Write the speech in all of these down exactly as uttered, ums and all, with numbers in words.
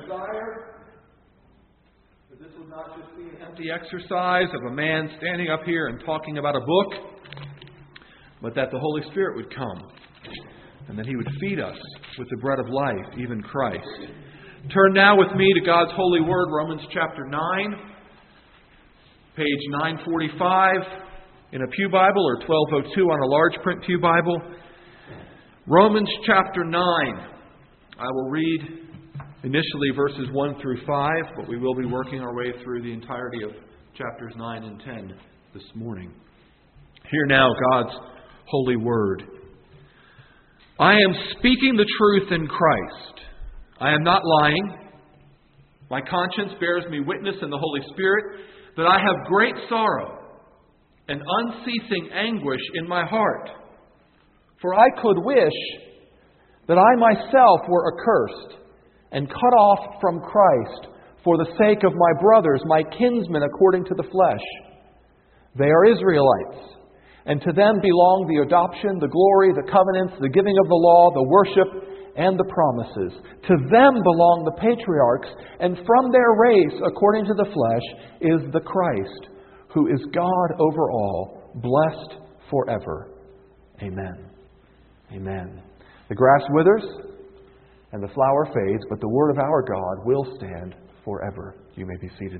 desire that this would not just be an empty exercise of a man standing up here and talking about a book, but that the Holy Spirit would come and that He would feed us with the bread of life, even Christ. Turn now with me to God's holy word, Romans chapter nine, page nine forty-five in a pew Bible, or twelve oh two on a large print pew Bible. Romans chapter nine. I will read initially verses one through five, but we will be working our way through the entirety of chapters nine and ten this morning. Hear now God's holy word. I am speaking the truth in Christ. I am not lying. My conscience bears me witness in the Holy Spirit that I have great sorrow and unceasing anguish in my heart. For I could wish that I myself were accursed and cut off from Christ for the sake of my brothers, my kinsmen according to the flesh. They are Israelites, and to them belong the adoption, the glory, the covenants, the giving of the law, the worship, and the promises. To them belong the patriarchs, and from their race, according to the flesh, is the Christ, who is God over all, blessed forever. Amen. Amen. The grass withers and the flower fades, but the word of our God will stand forever. You may be seated.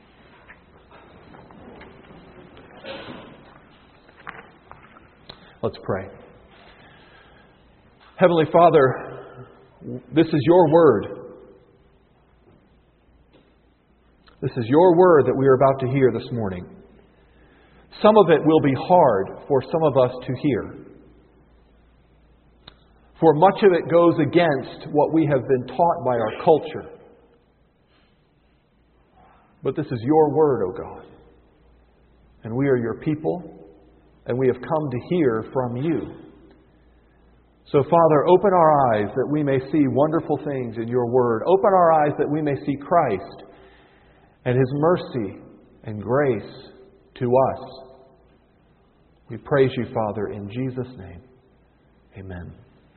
Let's pray. Heavenly Father, this is your word. This is your word that we are about to hear this morning. Some of it will be hard for some of us to hear. For much of it goes against what we have been taught by our culture. But this is your word, O God. And we are your people, and we have come to hear from you. So, Father, open our eyes that we may see wonderful things in your word. Open our eyes that we may see Christ and His mercy and grace to us. We praise you, Father, in Jesus' name. Amen.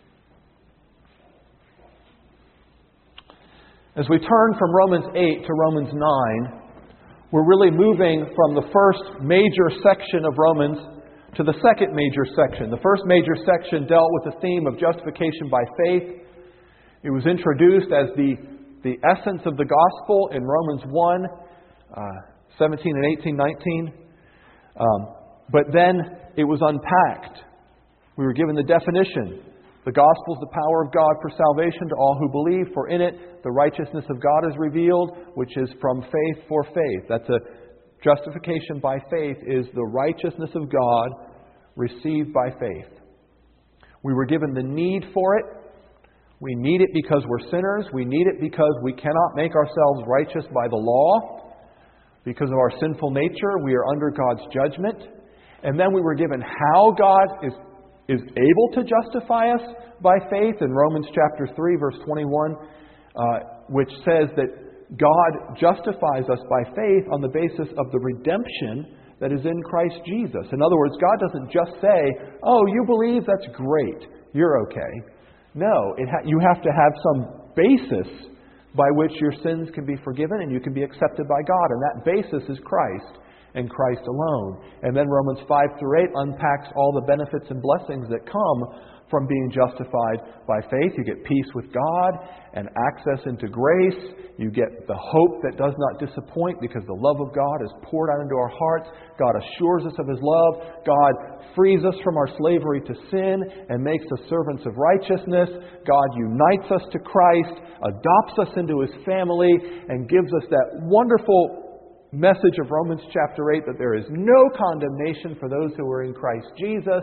As we turn from Romans eight to Romans nine, we're really moving from the first major section of Romans to the second major section. The first major section dealt with the theme of justification by faith. It was introduced as the, the essence of the gospel in Romans one, uh, seventeen and eighteen, nineteen. Um, but then it was unpacked. We were given the definition. The gospel is the power of God for salvation to all who believe, for in it the righteousness of God is revealed, which is from faith for faith. That's a justification by faith is the righteousness of God received by faith. We were given the need for it. We need it because we're sinners. We need it because we cannot make ourselves righteous by the law. Because of our sinful nature, we are under God's judgment. And then we were given how God is is able to justify us by faith in Romans chapter three, verse twenty-one, uh, which says that God justifies us by faith on the basis of the redemption that is in Christ Jesus. In other words, God doesn't just say, oh, you believe, that's great, you're okay. No, it ha- you have to have some basis by which your sins can be forgiven and you can be accepted by God. And that basis is Christ and Christ alone. And then Romans five through eight unpacks all the benefits and blessings that come from being justified by faith. You get peace with God and access into grace. You get the hope that does not disappoint because the love of God is poured out into our hearts. God assures us of His love. God frees us from our slavery to sin and makes us servants of righteousness. God unites us to Christ, adopts us into His family, and gives us that wonderful message of Romans chapter eight that there is no condemnation for those who are in Christ Jesus.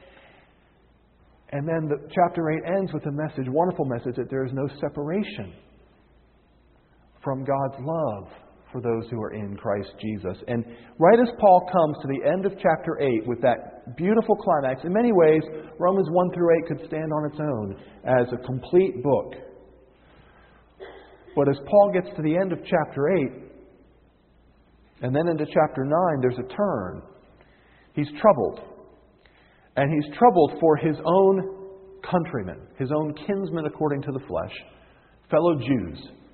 And then the chapter eight ends with a message, wonderful message, that there is no separation from God's love for those who are in Christ Jesus. And right as Paul comes to the end of chapter eight with that beautiful climax, in many ways, Romans one through eight could stand on its own as a complete book. But as Paul gets to the end of chapter eight, and then into chapter nine, there's a turn. He's troubled. And he's troubled for his own countrymen, his own kinsmen according to the flesh, fellow Jews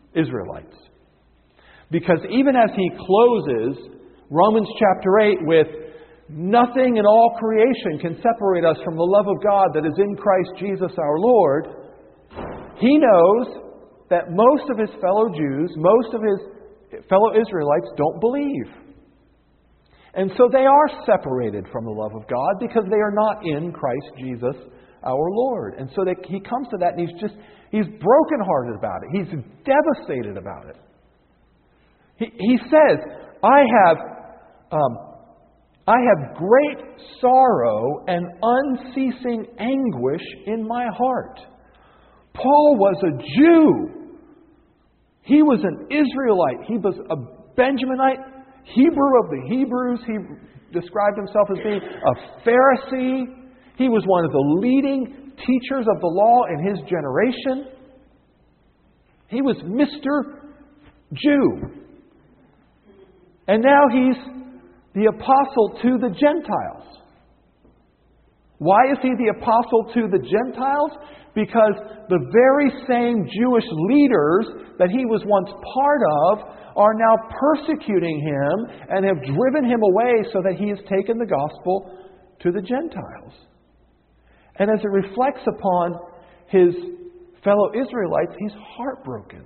Israelites. Because even as he closes Romans chapter eight with, nothing in all creation can separate us from the love of God that is in Christ Jesus our Lord, he knows that most of his fellow Jews, most of his fellow Israelites don't believe. And so they are separated from the love of God because they are not in Christ Jesus our Lord. And so they, he comes to that and he's just, he's brokenhearted about it. He's devastated about it. He, he says, I have, um, I have great sorrow and unceasing anguish in my heart. Paul was a Jew. He was an Israelite. He was a Benjaminite, Hebrew of the Hebrews. He described himself as being a Pharisee. He was one of the leading teachers of the law in his generation. He was Mister Jew. And now he's the apostle to the Gentiles. Why is he the apostle to the Gentiles? Because the very same Jewish leaders that he was once part of are now persecuting him and have driven him away so that he has taken the gospel to the Gentiles. And as it reflects upon his fellow Israelites, he's heartbroken.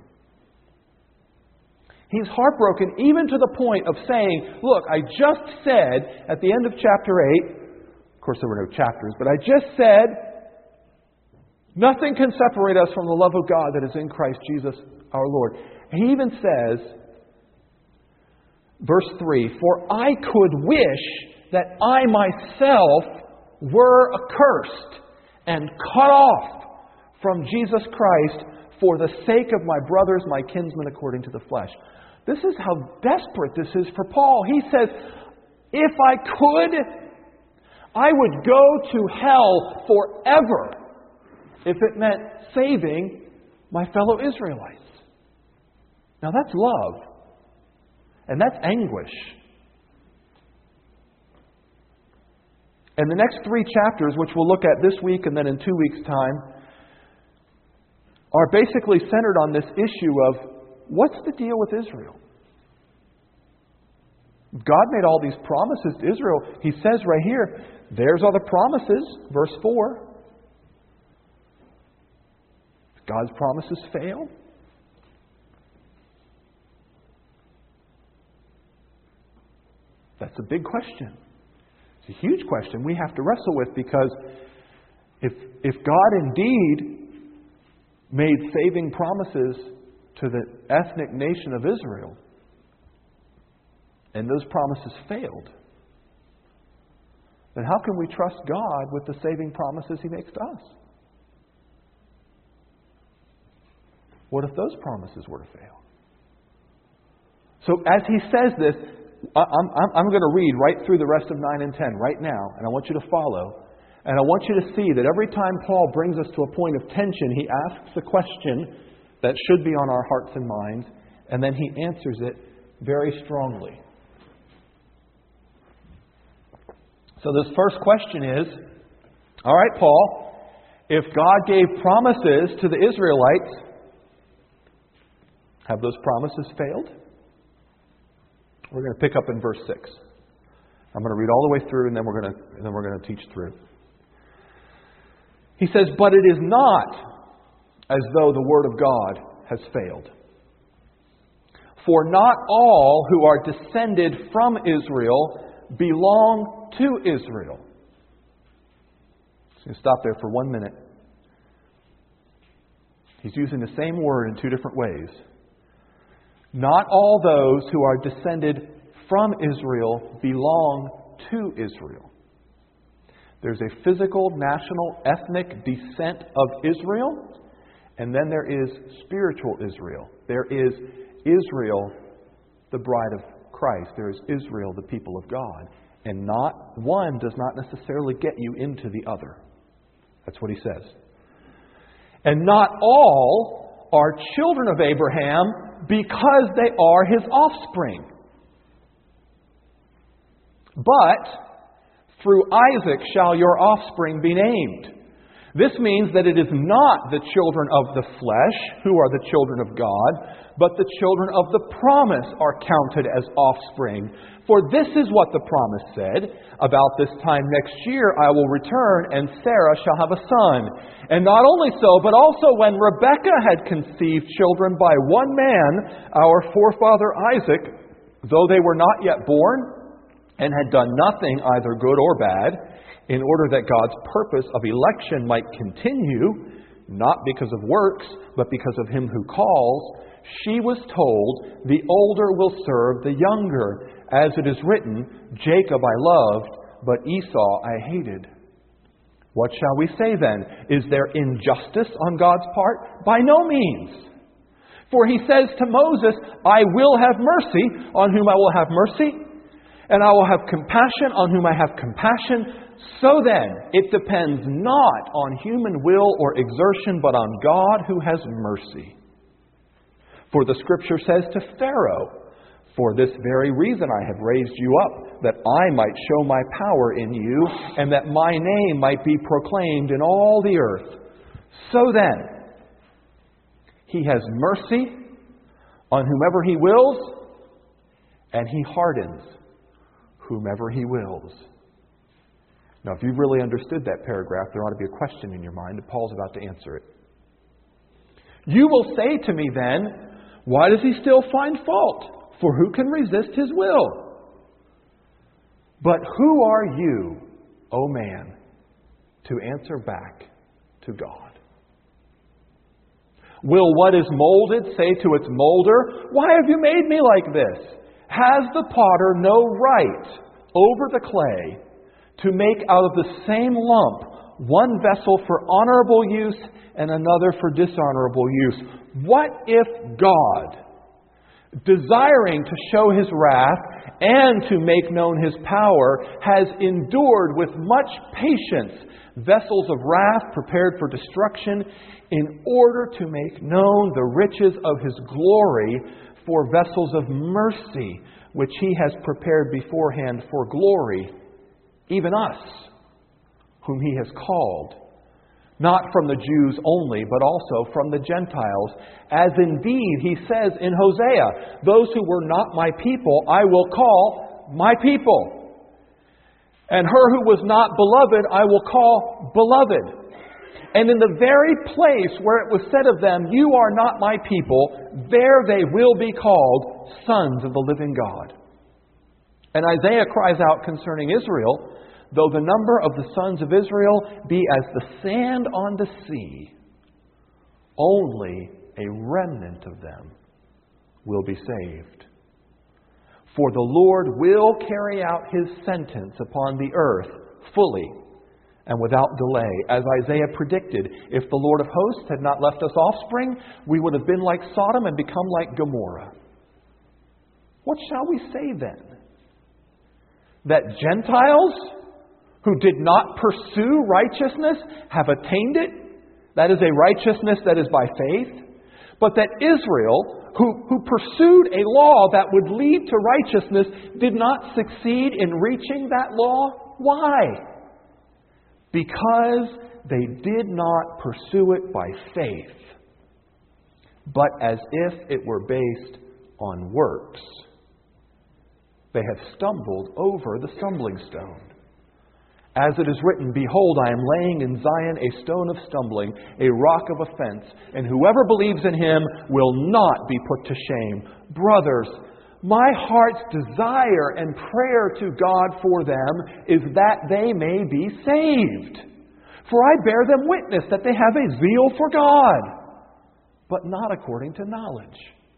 He's heartbroken even to the point of saying, look, I just said at the end of chapter eight, of course there were no chapters, but I just said, nothing can separate us from the love of God that is in Christ Jesus our Lord. He even says, verse three, for I could wish that I myself were accursed and cut off from Jesus Christ for the sake of my brothers, my kinsmen according to the flesh. This is how desperate this is for Paul. He says, if I could, I would go to hell forever if it meant saving my fellow Israelites. Now that's love. And that's anguish. And the next three chapters, which we'll look at this week and then in two weeks' time, are basically centered on this issue of what's the deal with Israel? God made all these promises to Israel. He says right here, there's all the promises, verse four. God's promises fail? That's a big question. It's a huge question we have to wrestle with, because if, if God indeed made saving promises to the ethnic nation of Israel, and those promises failed, then how can we trust God with the saving promises He makes to us? What if those promises were to fail? So as he says this, I'm, I'm, I'm going to read right through the rest of nine and ten right now, and I want you to follow. And I want you to see that every time Paul brings us to a point of tension, he asks a question that should be on our hearts and minds, and then he answers it very strongly. So this first question is, all right, Paul, if God gave promises to the Israelites, have those promises failed? We're going to pick up in verse six. I'm going to read all the way through, and then we're going to, and then we're going to teach through. He says, but it is not as though the word of God has failed. For not all who are descended from Israel belong to Israel. So stop there for one minute. He's using the same word in two different ways. Not all those who are descended from Israel belong to Israel. There's a physical, national, ethnic descent of Israel, and then there is spiritual Israel. There is Israel, the bride of Christ. There is Israel, the people of God. And not one does not necessarily get you into the other. That's what he says. And not all are children of Abraham because they are his offspring. But through Isaac shall your offspring be named. This means that it is not the children of the flesh who are the children of God, but the children of the promise are counted as offspring. For this is what the promise said, about this time next year I will return, and Sarah shall have a son. And not only so, but also when Rebekah had conceived children by one man, our forefather Isaac, though they were not yet born, and had done nothing either good or bad, in order that God's purpose of election might continue, not because of works, but because of him who calls, she was told, the older will serve the younger. As it is written, Jacob I loved, but Esau I hated. What shall we say then? Is there injustice on God's part? By no means. For he says to Moses, I will have mercy on whom I will have mercy, and I will have compassion on whom I have compassion. So then, it depends not on human will or exertion, but on God who has mercy. For the Scripture says to Pharaoh, for this very reason I have raised you up, that I might show my power in you, and that my name might be proclaimed in all the earth. So then, he has mercy on whomever he wills, and he hardens whomever he wills. Now, if you've really understood that paragraph, there ought to be a question in your mind, and Paul's about to answer it. You will say to me then, why does he still find fault? For who can resist his will? But who are you, O man, to answer back to God? Will what is molded say to its molder, why have you made me like this? Has the potter no right over the clay to make out of the same lump one vessel for honorable use and another for dishonorable use? What if God, desiring to show his wrath and to make known his power, has endured with much patience vessels of wrath prepared for destruction, in order to make known the riches of his glory for vessels of mercy, which he has prepared beforehand for glory, even us, whom he has called, not from the Jews only, but also from the Gentiles. As indeed he says in Hosea, those who were not my people I will call my people, and her who was not beloved I will call beloved. And in the very place where it was said of them, you are not my people, there they will be called sons of the living God. And Isaiah cries out concerning Israel, though the number of the sons of Israel be as the sand on the sea, only a remnant of them will be saved. For the Lord will carry out his sentence upon the earth fully and without delay. As Isaiah predicted, if the Lord of hosts had not left us offspring, we would have been like Sodom and become like Gomorrah. What shall we say then? That Gentiles who did not pursue righteousness have attained it? That is a righteousness that is by faith. But that Israel, who, who pursued a law that would lead to righteousness, did not succeed in reaching that law? Why? Because they did not pursue it by faith, but as if it were based on works. They have stumbled over the stumbling stone. As it is written, behold, I am laying in Zion a stone of stumbling, a rock of offense, and whoever believes in him will not be put to shame. Brothers, my heart's desire and prayer to God for them is that they may be saved. For I bear them witness that they have a zeal for God, but not according to knowledge.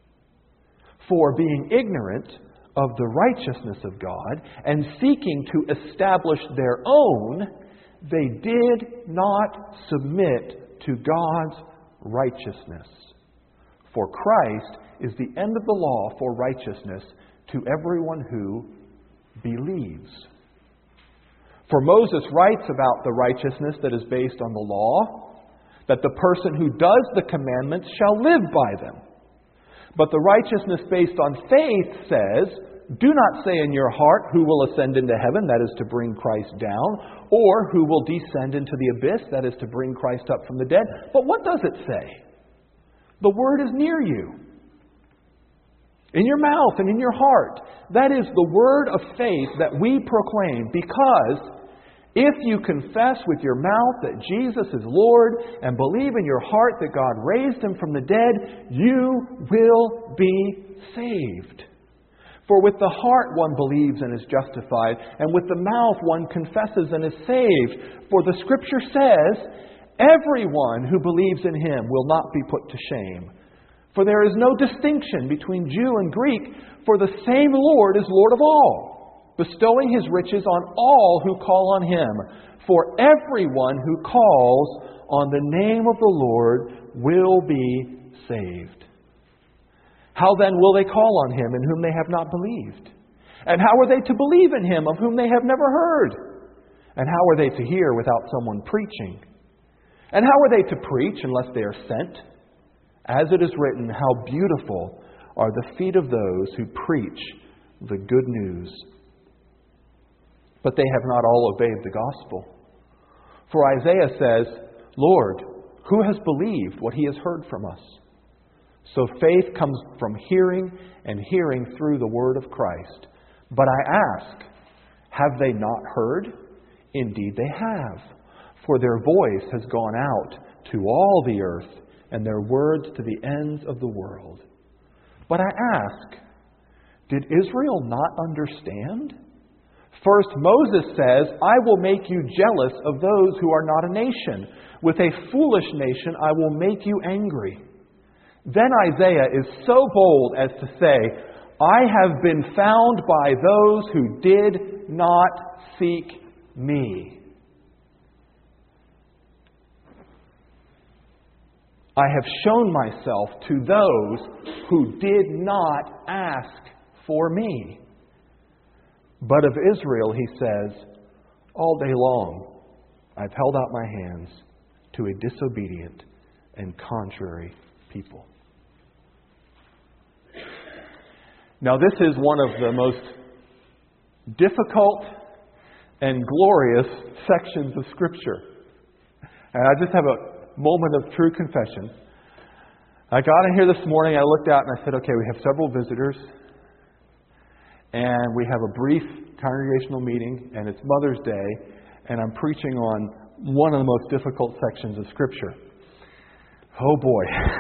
For being ignorant of the righteousness of God and seeking to establish their own, they did not submit to God's righteousness. For Christ is the end of the law for righteousness to everyone who believes. For Moses writes about the righteousness that is based on the law, that the person who does the commandments shall live by them. But the righteousness based on faith says, "Do not say in your heart, 'Who will ascend into heaven?' That is to bring Christ down, or 'Who will descend into the abyss?' That is to bring Christ up from the dead." But what does it say? The word is near you, in your mouth and in your heart. That is the word of faith that we proclaim, because if you confess with your mouth that Jesus is Lord and believe in your heart that God raised Him from the dead, you will be saved. For with the heart one believes and is justified, and with the mouth one confesses and is saved. For the Scripture says, "Everyone who believes in Him will not be put to shame." For there is no distinction between Jew and Greek, for the same Lord is Lord of all, bestowing His riches on all who call on Him. For everyone who calls on the name of the Lord will be saved. How then will they call on Him in whom they have not believed? And how are they to believe in Him of whom they have never heard? And how are they to hear without someone preaching? And how are they to preach unless they are sent? As it is written, "How beautiful are the feet of those who preach the good news." But they have not all obeyed the gospel. For Isaiah says, "Lord, who has believed what he has heard from us?" So faith comes from hearing, and hearing through the word of Christ. But I ask, have they not heard? Indeed they have. For their voice has gone out to all the earth, and their words to the ends of the world. But I ask, did Israel not understand? First, Moses says, "I will make you jealous of those who are not a nation. With a foolish nation I will make you angry." Then Isaiah is so bold as to say, "I have been found by those who did not seek me. I have shown myself to those who did not ask for me." But of Israel he says, "All day long I've held out my hands to a disobedient and contrary people." Now this is one of the most difficult and glorious sections of Scripture. And I just have a moment of true confession. I got in here this morning, I looked out and I said, okay, we have several visitors, and we have a brief congregational meeting, and it's Mother's Day, and I'm preaching on one of the most difficult sections of Scripture. Oh boy.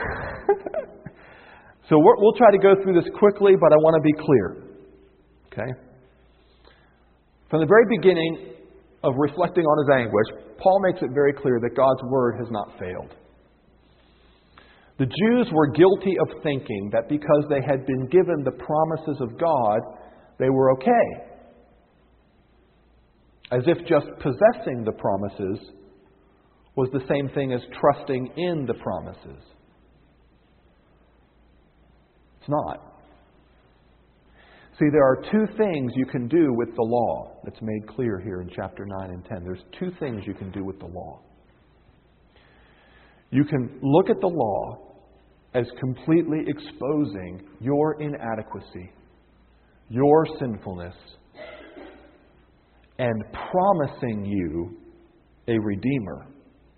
So we're, we'll try to go through this quickly, but I want to be clear. Okay? From the very beginning of reflecting on his anguish, Paul makes it very clear that God's word has not failed. The Jews were guilty of thinking that because they had been given the promises of God, they were okay. As if just possessing the promises was the same thing as trusting in the promises. It's not. See, there are two things you can do with the law that's made clear here in chapter nine and ten. There's two things you can do with the law. You can look at the law as completely exposing your inadequacy, your sinfulness, and promising you a Redeemer.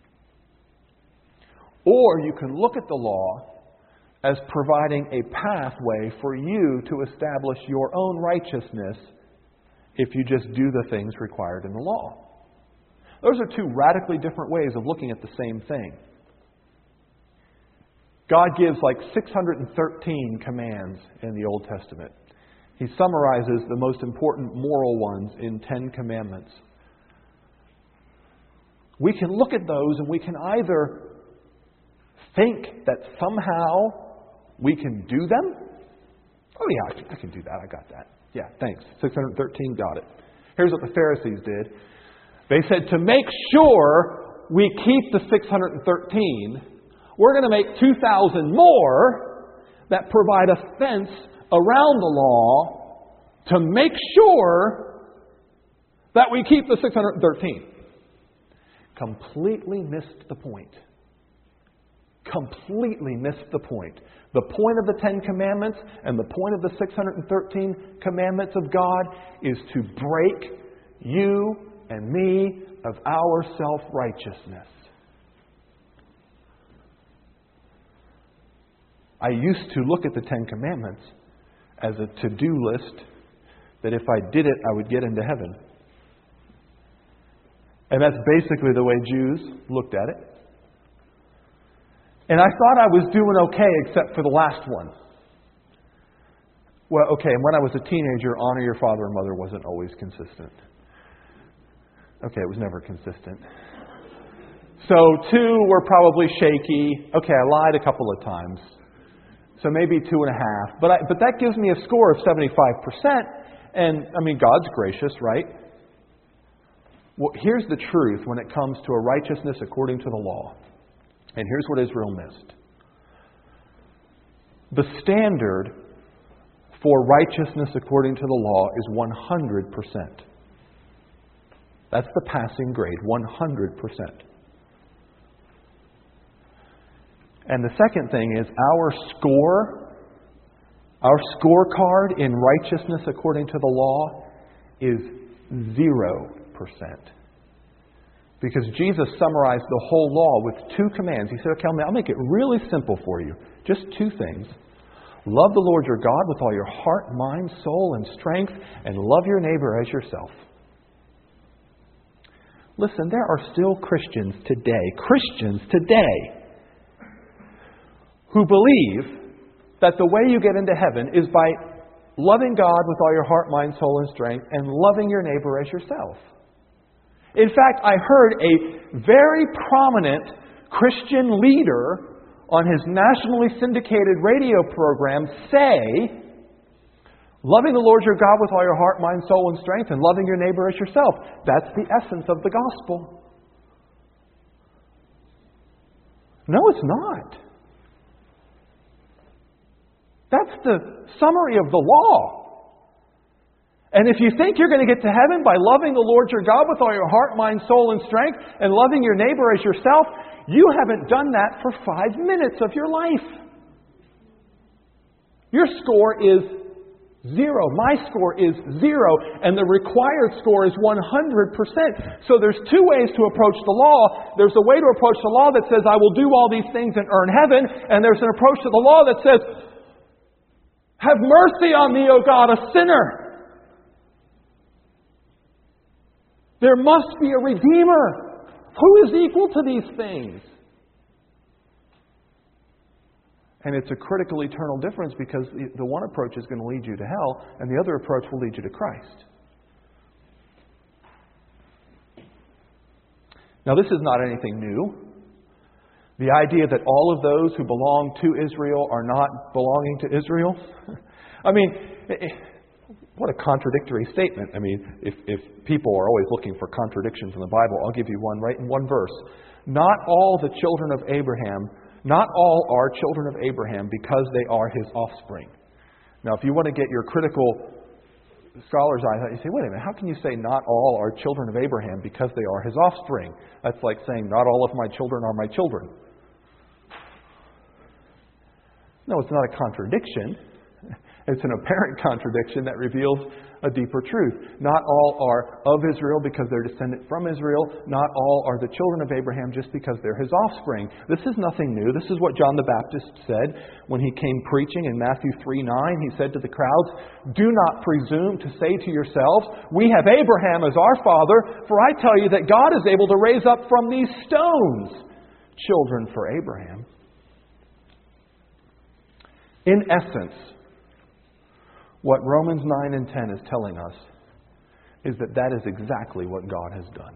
Or you can look at the law as providing a pathway for you to establish your own righteousness if you just do the things required in the law. Those are two radically different ways of looking at the same thing. God gives like six hundred thirteen commands in the Old Testament. He summarizes the most important moral ones in Ten Commandments. We can look at those and we can either think that somehow we can do them. Oh yeah, I can, I can do that. I got that. Yeah, thanks. six hundred thirteen, got it. Here's what the Pharisees did. They said, to make sure we keep the six hundred thirteen, we're going to make two thousand more that provide a fence around the law to make sure that we keep the six hundred thirteen. Completely missed the point. completely missed the point. The point of the Ten Commandments and the point of the six hundred thirteen commandments of God is to break you and me of our self-righteousness. I used to look at the Ten Commandments as a to-do list that if I did it, I would get into heaven. And that's basically the way Jews looked at it. And I thought I was doing okay except for the last one. Well, okay, and when I was a teenager, honor your father and mother wasn't always consistent. Okay, it was never consistent. So two were probably shaky. Okay, I lied a couple of times. So maybe two and a half. But I, but that gives me a score of seventy-five percent. And, I mean, God's gracious, right? Well, here's the truth when it comes to a righteousness according to the law. And here's what Israel missed. The standard for righteousness according to the law is one hundred percent. That's the passing grade, one hundred percent. And the second thing is our score, our scorecard in righteousness according to the law is zero percent. Because Jesus summarized the whole law with two commands. He said, okay, I'll make it really simple for you. Just two things. Love the Lord your God with all your heart, mind, soul, and strength, and love your neighbor as yourself. Listen, there are still Christians today, Christians today, who believe that the way you get into heaven is by loving God with all your heart, mind, soul, and strength, and loving your neighbor as yourself. In fact, I heard a very prominent Christian leader on his nationally syndicated radio program say, loving the Lord your God with all your heart, mind, soul, and strength, and loving your neighbor as yourself. That's the essence of the gospel. No, it's not. That's the summary of the law. And if you think you're going to get to heaven by loving the Lord your God with all your heart, mind, soul, and strength, and loving your neighbor as yourself, you haven't done that for five minutes of your life. Your score is zero. My score is zero. And the required score is one hundred percent. So there's two ways to approach the law. There's a way to approach the law that says, I will do all these things and earn heaven. And there's an approach to the law that says, have mercy on me, O God, a sinner. There must be a Redeemer. Who is equal to these things? And it's a critical eternal difference because the one approach is going to lead you to hell and the other approach will lead you to Christ. Now, this is not anything new. The idea that all of those who belong to Israel are not belonging to Israel. I mean, what a contradictory statement. I mean, if, if people are always looking for contradictions in the Bible, I'll give you one right in one verse. Not all the children of Abraham, not all are children of Abraham because they are his offspring. Now, if you want to get your critical scholar's eye, you say, wait a minute, how can you say not all are children of Abraham because they are his offspring? That's like saying not all of my children are my children. No, it's not a contradiction. It's an apparent contradiction that reveals a deeper truth. Not all are of Israel because they're descended from Israel. Not all are the children of Abraham just because they're his offspring. This is nothing new. This is what John the Baptist said when he came preaching in Matthew three nine. He said to the crowds, do not presume to say to yourselves, we have Abraham as our father, for I tell you that God is able to raise up from these stones children for Abraham. In essence, what Romans nine and ten is telling us is that that is exactly what God has done.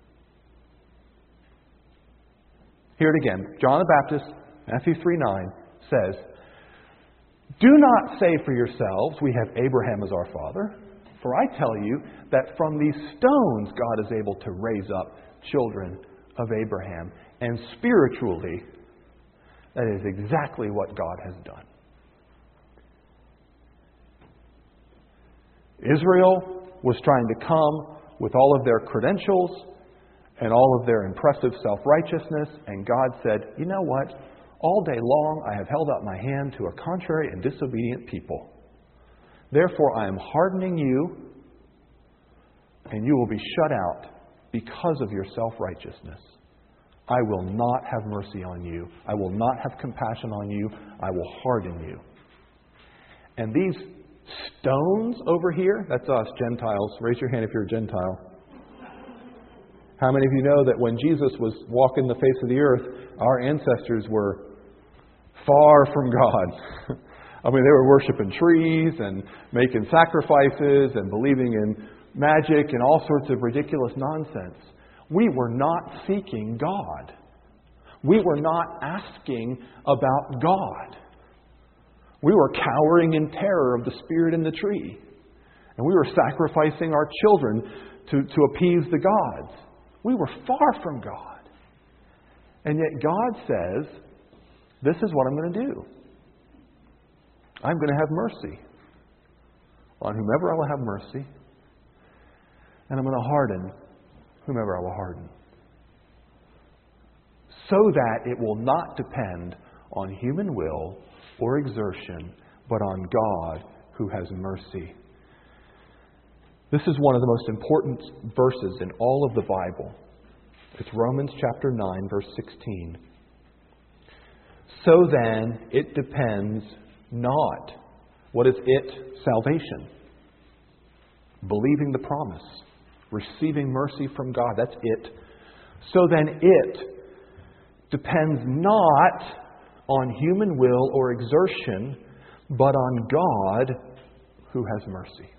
Hear it again. John the Baptist, Matthew three nine, says, do not say for yourselves, we have Abraham as our father, for I tell you that from these stones God is able to raise up children of Abraham. And spiritually, that is exactly what God has done. Israel was trying to come with all of their credentials and all of their impressive self-righteousness, and God said, you know what? All day long I have held out my hand to a contrary and disobedient people. Therefore I am hardening you, and you will be shut out because of your self-righteousness. I will not have mercy on you. I will not have compassion on you. I will harden you. And these stones over here, that's us, Gentiles. Raise your hand if you're a Gentile. How many of you know that when Jesus was walking the face of the earth, our ancestors were far from God? I mean, they were worshiping trees and making sacrifices and believing in magic and all sorts of ridiculous nonsense. We were not seeking God. We were not asking about God. We were cowering in terror of the spirit in the tree. And we were sacrificing our children to, to appease the gods. We were far from God. And yet God says, this is what I'm going to do. I'm going to have mercy on whomever I will have mercy. And I'm going to harden whomever I will harden. So that it will not depend on human will or exertion, but on God who has mercy. This is one of the most important verses in all of the Bible. It's Romans chapter nine, verse sixteen. So then, it depends not. What is it? Salvation. Believing the promise. Receiving mercy from God. That's it. So then, it depends not on human will or exertion, but on God who has mercy.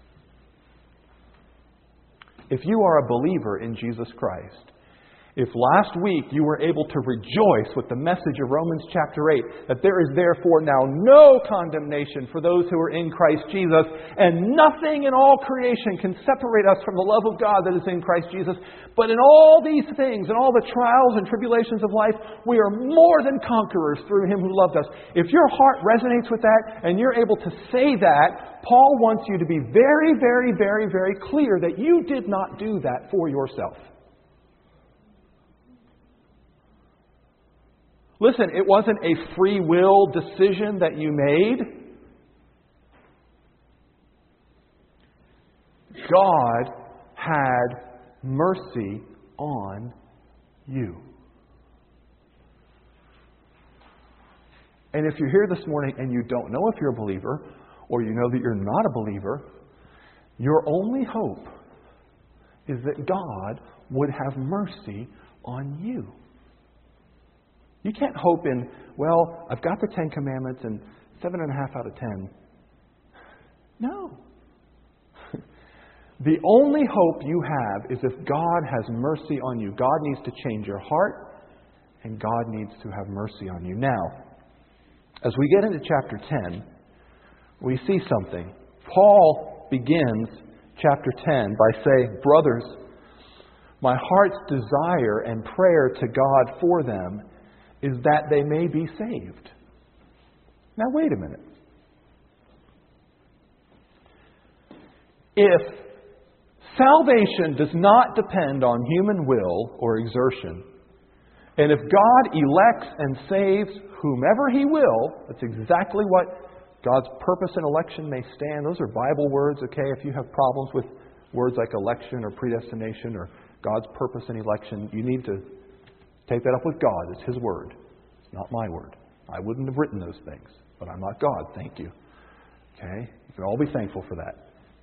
If you are a believer in Jesus Christ, if last week you were able to rejoice with the message of Romans chapter eight, that there is therefore now no condemnation for those who are in Christ Jesus, and nothing in all creation can separate us from the love of God that is in Christ Jesus, but in all these things, in all the trials and tribulations of life, we are more than conquerors through Him who loved us. If your heart resonates with that, and you're able to say that, Paul wants you to be very, very, very, very clear that you did not do that for yourself. Listen, it wasn't a free will decision that you made. God had mercy on you. And if you're here this morning and you don't know if you're a believer, or you know that you're not a believer, your only hope is that God would have mercy on you. You can't hope in, well, I've got the Ten Commandments and seven and a half out of ten. No. The only hope you have is if God has mercy on you. God needs to change your heart, and God needs to have mercy on you. Now, as we get into chapter ten, we see something. Paul begins chapter ten by saying, brothers, my heart's desire and prayer to God for them is that they may be saved. Now, wait a minute. If salvation does not depend on human will or exertion, and if God elects and saves whomever He will, that's exactly what God's purpose in election may stand. Those are Bible words, okay? If you have problems with words like election or predestination or God's purpose in election, you need to take that up with God. It's His word. It's not my word. I wouldn't have written those things, but I'm not God. Thank you. Okay? You can all be thankful for that.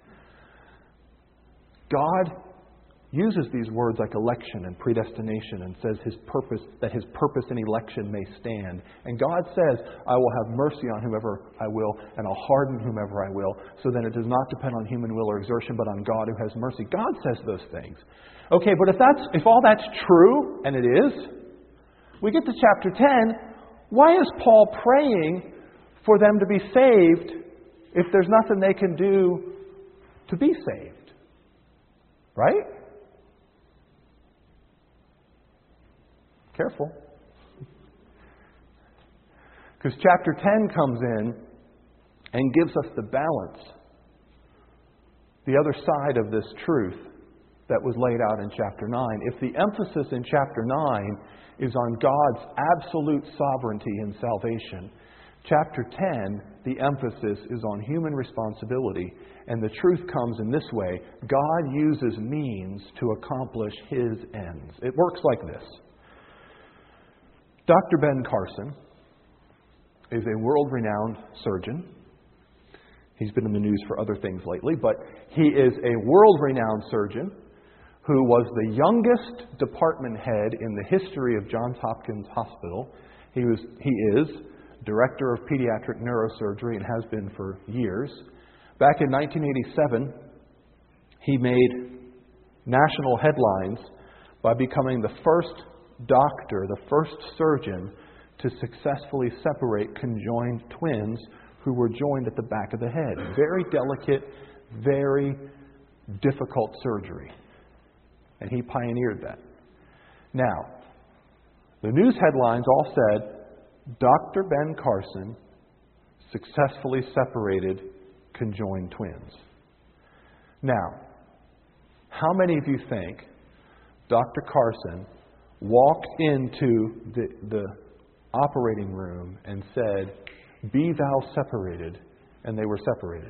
God uses these words like election and predestination and says His purpose, that His purpose in election may stand. And God says, I will have mercy on whomever I will, and I'll harden whomever I will, so that it does not depend on human will or exertion, but on God who has mercy. God says those things. Okay, but if that's if all that's true, and it is, we get to chapter ten, why is Paul praying for them to be saved if there's nothing they can do to be saved? Right? Careful. Because chapter ten comes in and gives us the balance, the other side of this truth. that was laid out in chapter nine. If the emphasis in chapter nine is on God's absolute sovereignty in salvation, chapter ten, the emphasis is on human responsibility. And the truth comes in this way: God uses means to accomplish His ends. It works like this. Doctor Ben Carson is a world-renowned surgeon. He's been in the news for other things lately, but he is a world-renowned surgeon who was the youngest department head in the history of Johns Hopkins Hospital. He was, he is director of pediatric neurosurgery and has been for years. Back in nineteen eighty-seven, he made national headlines by becoming the first doctor, the first surgeon to successfully separate conjoined twins who were joined at the back of the head. Very delicate, very difficult surgery. And he pioneered that. Now, the news headlines all said, Doctor Ben Carson successfully separated conjoined twins. Now, how many of you think Doctor Carson walked into the, the operating room and said, "Be thou separated," and they were separated?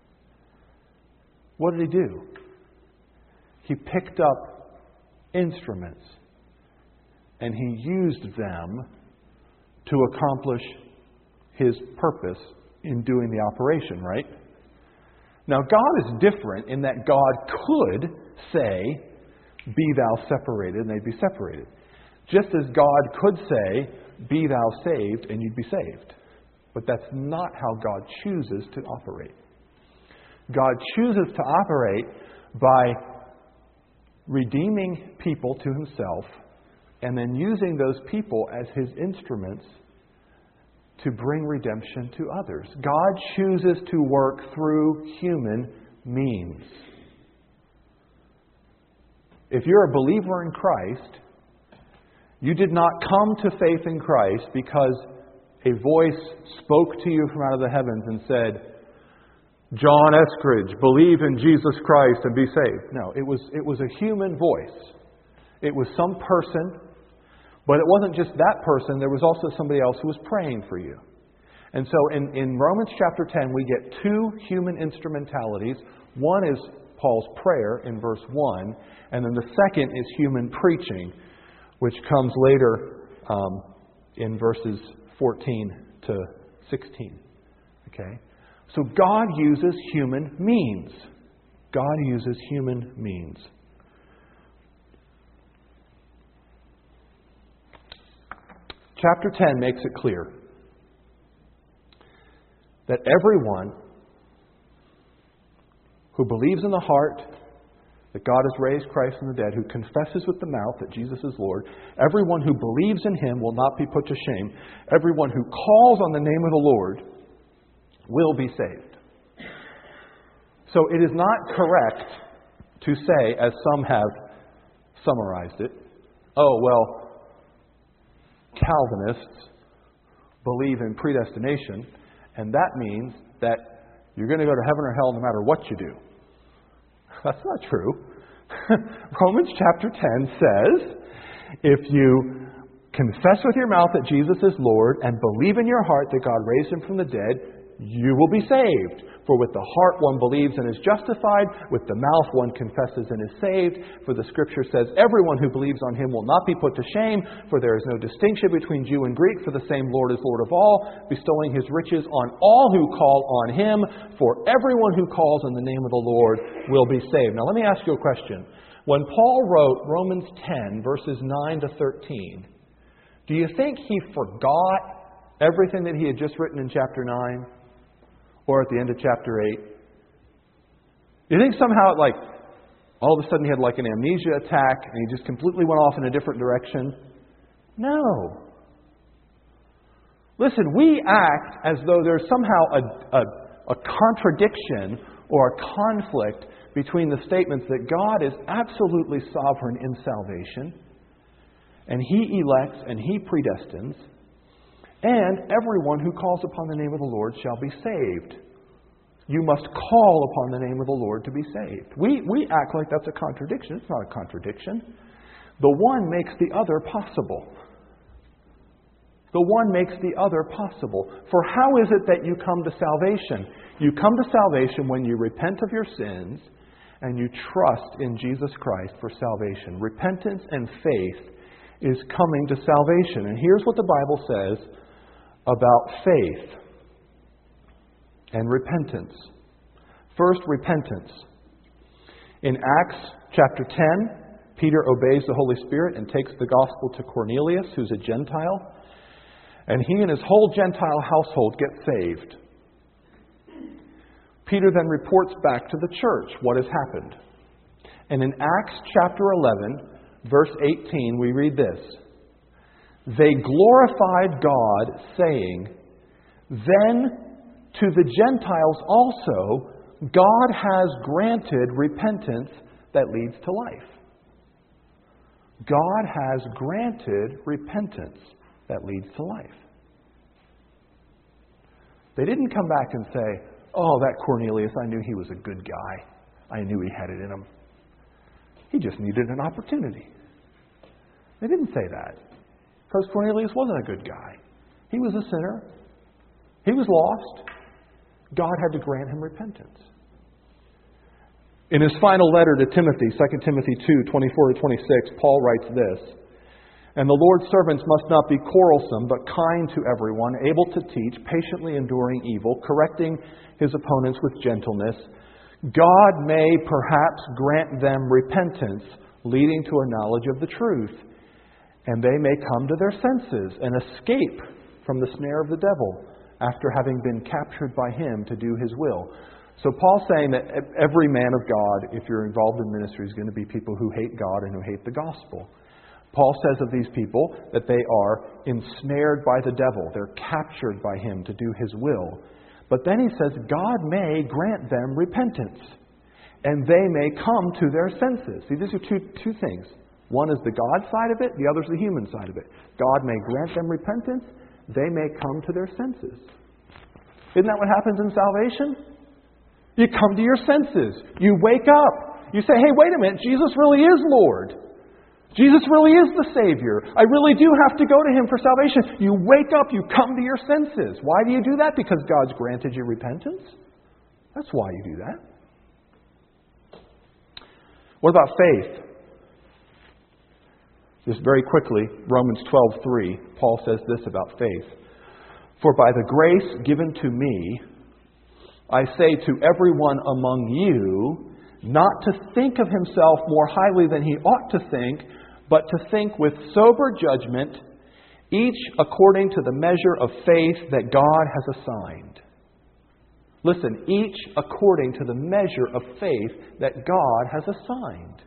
What did he do? He picked up instruments and he used them to accomplish his purpose in doing the operation, right? Now, God is different in that God could say, "Be thou separated," and they'd be separated. Just as God could say, "Be thou saved," and you'd be saved. But that's not how God chooses to operate. God chooses to operate by redeeming people to Himself and then using those people as His instruments to bring redemption to others. God chooses to work through human means. If you're a believer in Christ, you did not come to faith in Christ because a voice spoke to you from out of the heavens and said, "John Eskridge, believe in Jesus Christ and be saved." No, it was, it was a human voice. It was some person, but it wasn't just that person. There was also somebody else who was praying for you. And so in, in Romans chapter ten, we get two human instrumentalities. One is Paul's prayer in verse one, and then the second is human preaching, which comes later um, in verses fourteen to sixteen. Okay? So God uses human means. God uses human means. Chapter ten makes it clear that everyone who believes in the heart that God has raised Christ from the dead, who confesses with the mouth that Jesus is Lord, everyone who believes in Him will not be put to shame. Everyone who calls on the name of the Lord will be saved. So it is not correct to say, as some have summarized it, "Oh, well, Calvinists believe in predestination, and that means that you're going to go to heaven or hell no matter what you do." That's not true. Romans chapter ten says, if you confess with your mouth that Jesus is Lord and believe in your heart that God raised Him from the dead, you will be saved. For with the heart one believes and is justified, with the mouth one confesses and is saved. For the Scripture says, everyone who believes on Him will not be put to shame, for there is no distinction between Jew and Greek, for the same Lord is Lord of all, bestowing His riches on all who call on Him. For everyone who calls on the name of the Lord will be saved. Now let me ask you a question. When Paul wrote Romans ten, verses nine to thirteen, do you think he forgot everything that he had just written in chapter nine? Or at the end of chapter eight? You think somehow, like, all of a sudden he had like an amnesia attack and he just completely went off in a different direction? No. Listen, we act as though there's somehow a, a, a contradiction or a conflict between the statements that God is absolutely sovereign in salvation, and He elects and He predestines, and everyone who calls upon the name of the Lord shall be saved. You must call upon the name of the Lord to be saved. We, we act like that's a contradiction. It's not a contradiction. The one makes the other possible. The one makes the other possible. For how is it that you come to salvation? You come to salvation when you repent of your sins and you trust in Jesus Christ for salvation. Repentance and faith is coming to salvation. And here's what the Bible says about faith and repentance. First, repentance. In Acts chapter ten, Peter obeys the Holy Spirit and takes the gospel to Cornelius, who's a Gentile. And he and his whole Gentile household get saved. Peter then reports back to the church what has happened. And in Acts chapter eleven, verse eighteen, we read this. They glorified God, saying, then to the Gentiles also, God has granted repentance that leads to life. God has granted repentance that leads to life. They didn't come back and say, oh, that Cornelius, I knew he was a good guy. I knew he had it in him. He just needed an opportunity. They didn't say that. Because Cornelius wasn't a good guy. He was a sinner. He was lost. God had to grant him repentance. In his final letter to Timothy, Second Timothy two, twenty-four to twenty-six, Paul writes this, and the Lord's servants must not be quarrelsome, but kind to everyone, able to teach, patiently enduring evil, correcting his opponents with gentleness. God may perhaps grant them repentance, leading to a knowledge of the truth, and they may come to their senses and escape from the snare of the devil after having been captured by him to do his will. So Paul's saying that every man of God, if you're involved in ministry, is going to be people who hate God and who hate the gospel. Paul says of these people that they are ensnared by the devil. They're captured by him to do his will. But then he says God may grant them repentance, and they may come to their senses. See, these are two, two things. One is the God side of it, the other is the human side of it. God may grant them repentance, they may come to their senses. Isn't that what happens in salvation? You come to your senses. You wake up. You say, hey, wait a minute, Jesus really is Lord. Jesus really is the Savior. I really do have to go to Him for salvation. You wake up, you come to your senses. Why do you do that? Because God's granted you repentance. That's why you do that. What about faith? Just very quickly, Romans twelve three, Paul says this about faith. For by the grace given to me, I say to everyone among you, not to think of himself more highly than he ought to think, but to think with sober judgment, each according to the measure of faith that God has assigned. Listen, each according to the measure of faith that God has assigned.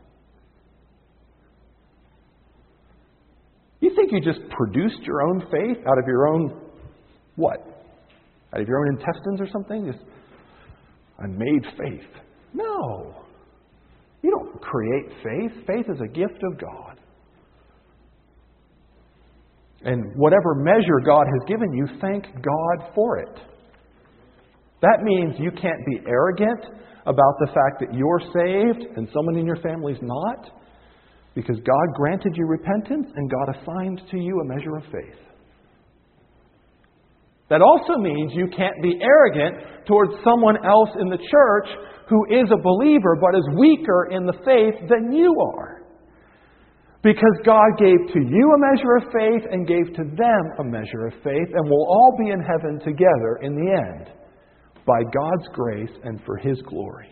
You think you just produced your own faith out of your own, what? Out of your own intestines or something? Just, I made faith. No. You don't create faith. Faith is a gift of God. And whatever measure God has given you, thank God for it. That means you can't be arrogant about the fact that you're saved and someone in your family's not, because God granted you repentance and God assigned to you a measure of faith. That also means you can't be arrogant towards someone else in the church who is a believer but is weaker in the faith than you are. Because God gave to you a measure of faith and gave to them a measure of faith, and we'll all be in heaven together in the end by God's grace and for His glory.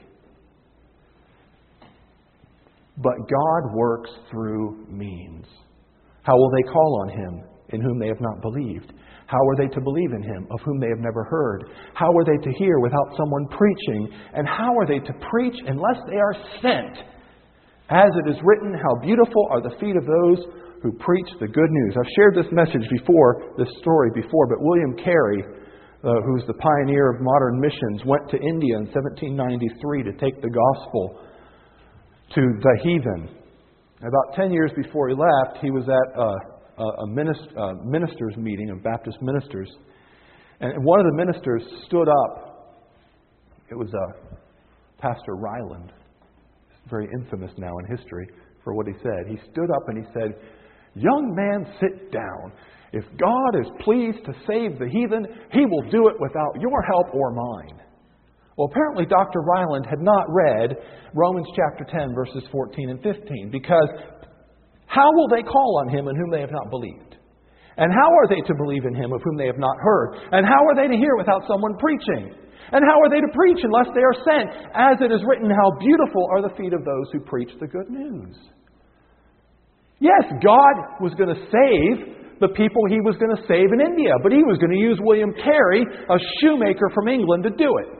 But God works through means. How will they call on Him in whom they have not believed? How are they to believe in Him of whom they have never heard? How are they to hear without someone preaching? And how are they to preach unless they are sent? As it is written, how beautiful are the feet of those who preach the good news. I've shared this message before, this story before, but William Carey, uh, who's the pioneer of modern missions, went to India in seventeen ninety-three to take the gospel to the heathen. About ten years before he left, he was at a, a, a minist, uh, ministers' meeting of Baptist ministers. And one of the ministers stood up It was uh, Pastor Ryland, very infamous now in history for what he said. He stood up and he said, "Young man, sit down. If God is pleased to save the heathen, He will do it without your help or mine." Well, apparently Doctor Ryland had not read Romans chapter ten, verses fourteen and fifteen, because how will they call on Him in whom they have not believed? And how are they to believe in Him of whom they have not heard? And how are they to hear without someone preaching? And how are they to preach unless they are sent? As it is written, how beautiful are the feet of those who preach the good news. Yes, God was going to save the people He was going to save in India, but He was going to use William Carey, a shoemaker from England, to do it.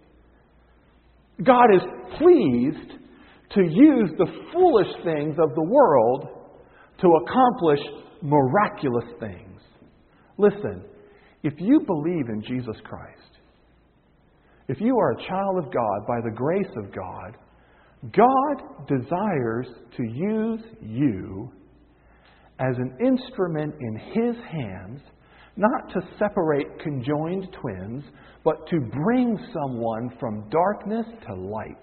God is pleased to use the foolish things of the world to accomplish miraculous things. Listen, if you believe in Jesus Christ, if you are a child of God by the grace of God, God desires to use you as an instrument in His hands, not to separate conjoined twins, but to bring someone from darkness to light,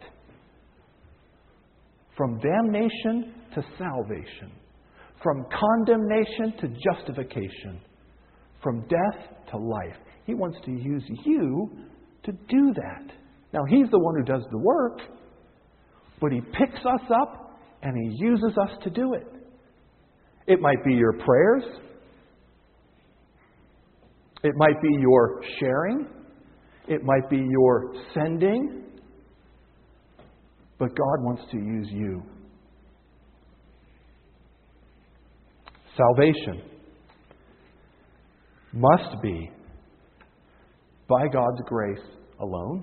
from damnation to salvation, from condemnation to justification, from death to life. He wants to use you to do that. Now, He's the one who does the work, but He picks us up and He uses us to do it. It might be your prayers. It might be your sharing. It might be your sending. But God wants to use you. Salvation must be by God's grace alone,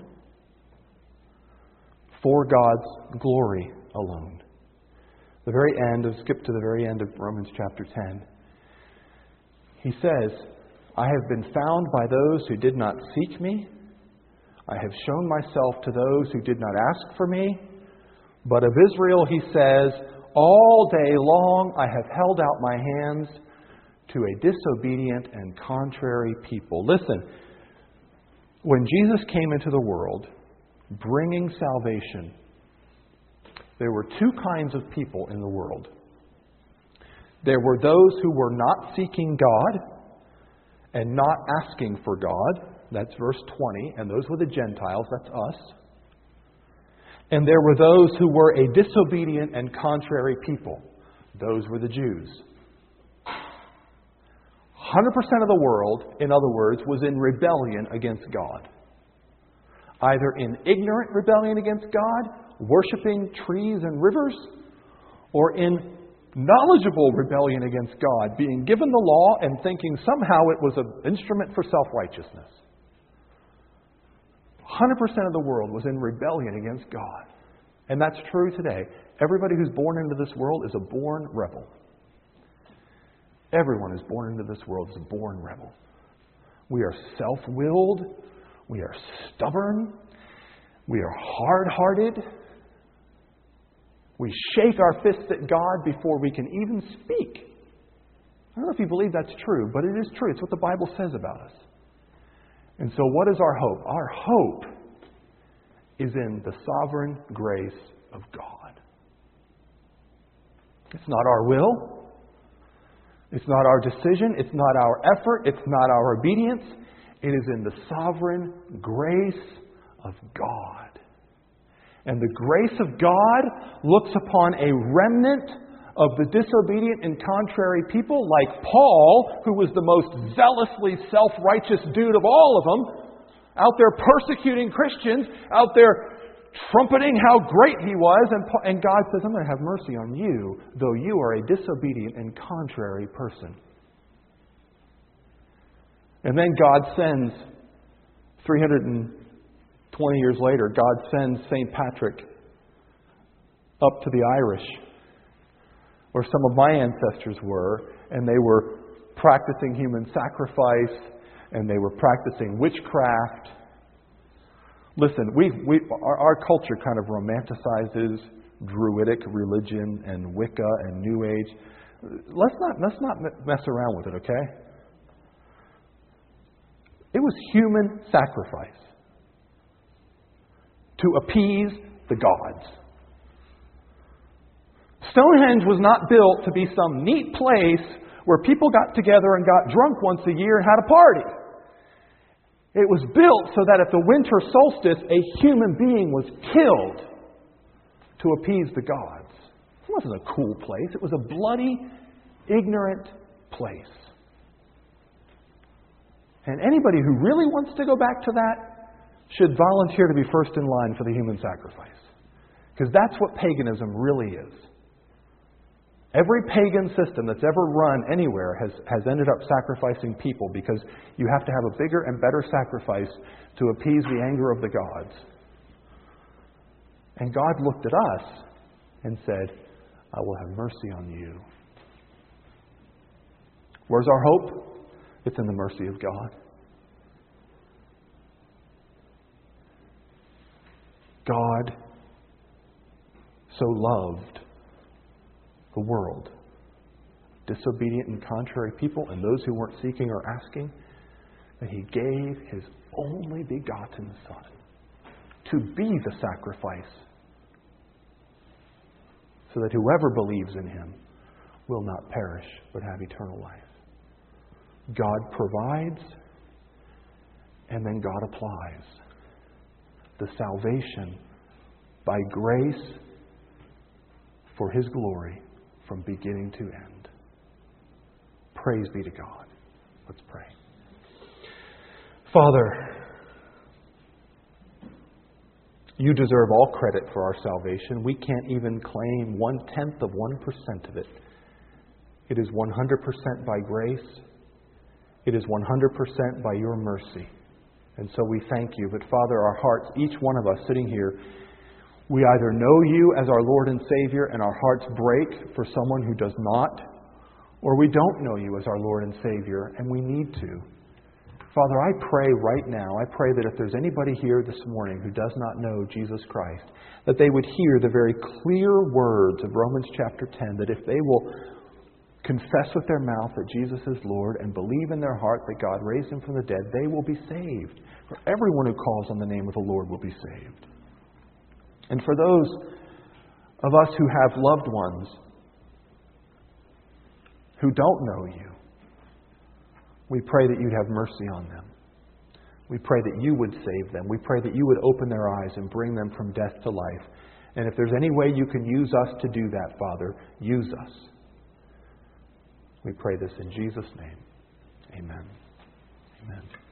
for God's glory alone. The very end, of skip to the very end of Romans chapter ten. He says, "I have been found by those who did not seek me. I have shown myself to those who did not ask for me. But of Israel," he says, "all day long I have held out my hands to a disobedient and contrary people." Listen, when Jesus came into the world, bringing salvation, there were two kinds of people in the world. There were those who were not seeking God and not asking for God. That's verse twenty. And those were the Gentiles. That's us. And there were those who were a disobedient and contrary people. Those were the Jews. one hundred percent of the world, in other words, was in rebellion against God. Either in ignorant rebellion against God, worshiping trees and rivers, or in knowledgeable rebellion against God, being given the law and thinking somehow it was an instrument for self-righteousness. one hundred percent of the world was in rebellion against God. And that's true today. Everybody who's born into this world is a born rebel. Everyone who's born into this world is a born rebel. We are self-willed. We are stubborn. We are hard-hearted. We shake our fists at God before we can even speak. I don't know if you believe that's true, but it is true. It's what the Bible says about us. And so what is our hope? Our hope is in the sovereign grace of God. It's not our will. It's not our decision. It's not our effort. It's not our obedience. It is in the sovereign grace of God. And the grace of God looks upon a remnant of the disobedient and contrary people like Paul, who was the most zealously self-righteous dude of all of them, out there persecuting Christians, out there trumpeting how great he was. And, and God says, I'm going to have mercy on you, though you are a disobedient and contrary person. And then God sends, three hundred twenty years later, God sends Saint Patrick up to the Irish, where some of my ancestors were, and they were practicing human sacrifice, and they were practicing witchcraft. Listen, we, we our, our culture kind of romanticizes Druidic religion and Wicca and New Age. Let's not let's not mess around with it, okay? It was human sacrifice. to appease the gods. Stonehenge was not built to be some neat place where people got together and got drunk once a year and had a party. It was built so that at the winter solstice, a human being was killed to appease the gods. It wasn't a cool place. It was a bloody, ignorant place. And anybody who really wants to go back to that should volunteer to be first in line for the human sacrifice. Because that's what paganism really is. Every pagan system that's ever run anywhere has, has ended up sacrificing people because you have to have a bigger and better sacrifice to appease the anger of the gods. And God looked at us and said, I will have mercy on you. Where's our hope? It's in the mercy of God. God so loved the world, disobedient and contrary people, and those who weren't seeking or asking, that He gave His only begotten Son to be the sacrifice, so that whoever believes in Him will not perish but have eternal life. God provides, and then God applies the salvation by grace for His glory from beginning to end. Praise be to God. Let's pray. Father, You deserve all credit for our salvation. We can't even claim one-tenth of one percent of it. It is one hundred percent by grace. It is one hundred percent by Your mercy. And so we thank You. But Father, our hearts, each one of us sitting here, we either know You as our Lord and Savior and our hearts break for someone who does not, or we don't know You as our Lord and Savior and we need to. Father, I pray right now, I pray that if there's anybody here this morning who does not know Jesus Christ, that they would hear the very clear words of Romans chapter ten, that if they will confess with their mouth that Jesus is Lord and believe in their heart that God raised Him from the dead, they will be saved. For everyone who calls on the name of the Lord will be saved. And for those of us who have loved ones who don't know You, we pray that You'd have mercy on them. We pray that You would save them. We pray that You would open their eyes and bring them from death to life. And if there's any way You can use us to do that, Father, use us. We pray this in Jesus' name. Amen. Amen.